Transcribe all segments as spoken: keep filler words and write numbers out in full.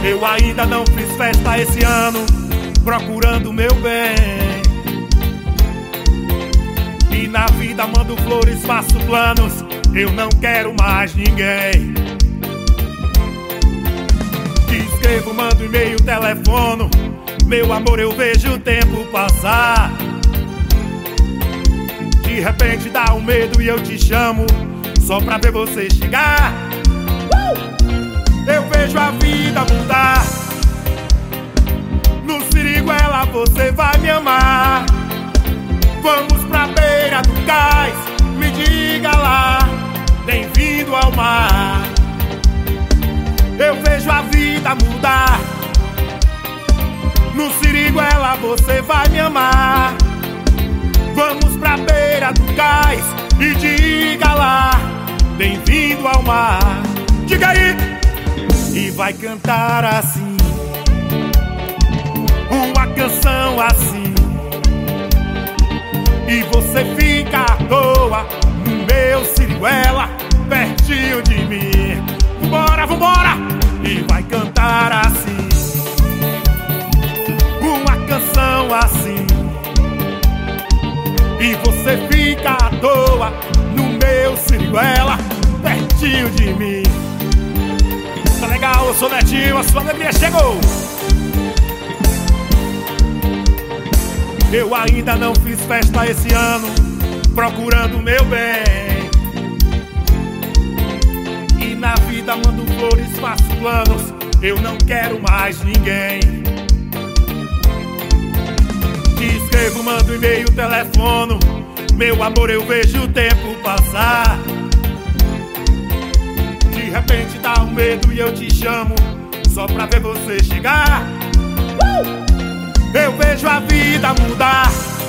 Eu ainda não fiz festa esse ano, procurando o meu bem. E na vida mando flores, faço planos, eu não quero mais ninguém. Escrevo, mando e-mail, telefono, meu amor, eu vejo o tempo passar. De repente dá um medo e eu te chamo, só pra ver você chegar. Eu vejo a vida mudar. No Siriguela você vai me amar. Vamos pra beira do cais, me diga lá, bem-vindo ao mar. Eu vejo a vida mudar. No Siriguela você vai me amar. Vamos pra beira do cais e diga lá, bem-vindo ao mar. Diga aí! E vai cantar assim, uma canção assim, e você fica à toa no meu Siriguela, pertinho de mim. Vambora, vambora! E vai cantar assim, uma canção assim, e você fica à toa no meu Siriguela, pertinho de mim. Tá legal, eu sou Netinho, a sua alegria chegou. Eu ainda não fiz festa esse ano, procurando o meu bem. E na vida mando flores, faço planos, eu não quero mais ninguém. Te escrevo, mando e-mail, telefono, meu amor, eu vejo o tempo passar. De repente dá um medo e eu te chamo, só pra ver você chegar. Eu vejo a vida mudar.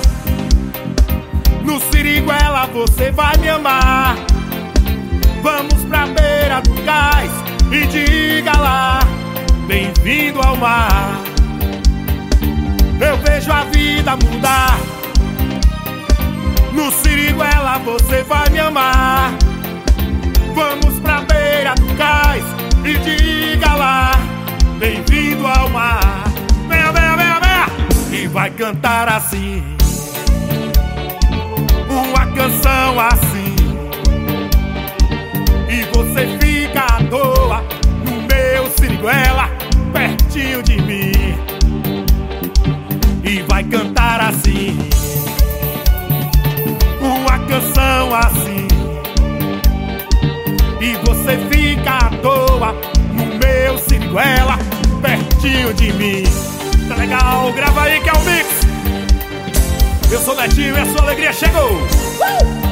No Siriguela você vai me amar. Vamos pra beira do cais e diga lá, bem-vindo ao mar. Eu vejo a vida mudar. No Siriguela você vai me amar. Vamos pra beira do cais e diga lá, bem-vindo ao mar. Venha, venha, venha, venha! E vai cantar assim, uma canção assim, e você fica à toa no meu Siriguela, pertinho de mim. E vai cantar assim, uma canção assim, e você fica à toa no meu Siriguela, pertinho de mim. Tá legal? Grava aí que é o mix. Eu sou Netinho e a sua alegria chegou. Uh!